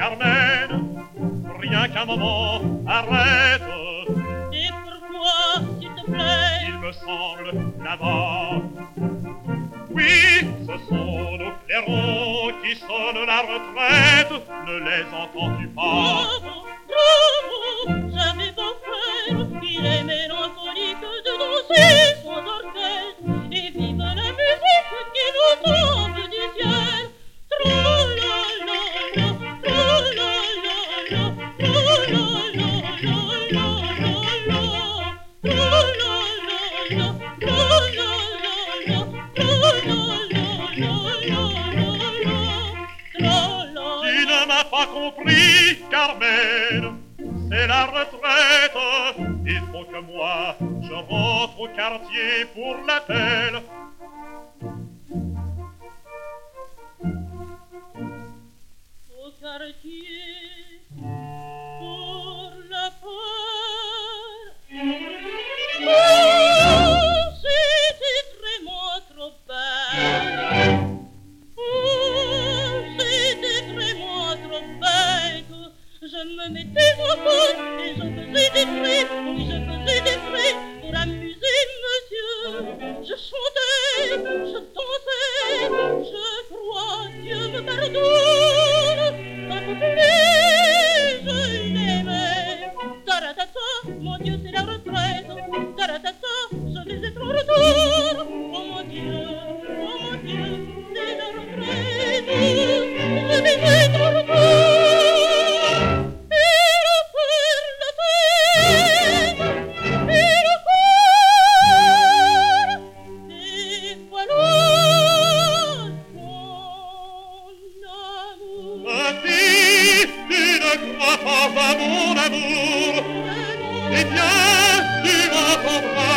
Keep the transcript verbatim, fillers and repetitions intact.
Carmen, rien qu'un moment, arrête. Et pourquoi, s'il te plaît? Il me semble, là-bas, oui, ce sont nos clairons qui sonnent la retraite. Ne les entends-tu pas? Bravo, bravo, j'avais beau faire, il est mélancolique de danser sans orchestre. Et vive la musique qui nous tombe du ciel. Tra-la-la-la, tra-la-la-la, tra-la-la-la-la-la-la, tra-la-la-la, tra-la-la-la-la-la-la-la-la. Tu ne m'as pas compris, Carmen, c'est la retraite. Il faut que moi, je rentre au quartier pour l'appel. Au quartier pour la paix. Oh, c'était vraiment trop bête. Oh, c'était vraiment trop bête. Je me mettais en faute et je faisais des traits. Oui, je faisais des traits pour amuser monsieur. Je chantais, je dansais, je crois, Dieu me pardonne. Un peu plus, je l'aimais. Taratata, mon Dieu, c'est la retraite. Taratata, je vais être en retour. Oh mon Dieu, oh mon Dieu, c'est la retraite. Je vais être en retour. Mon amour, eh bien, tu m'entendras.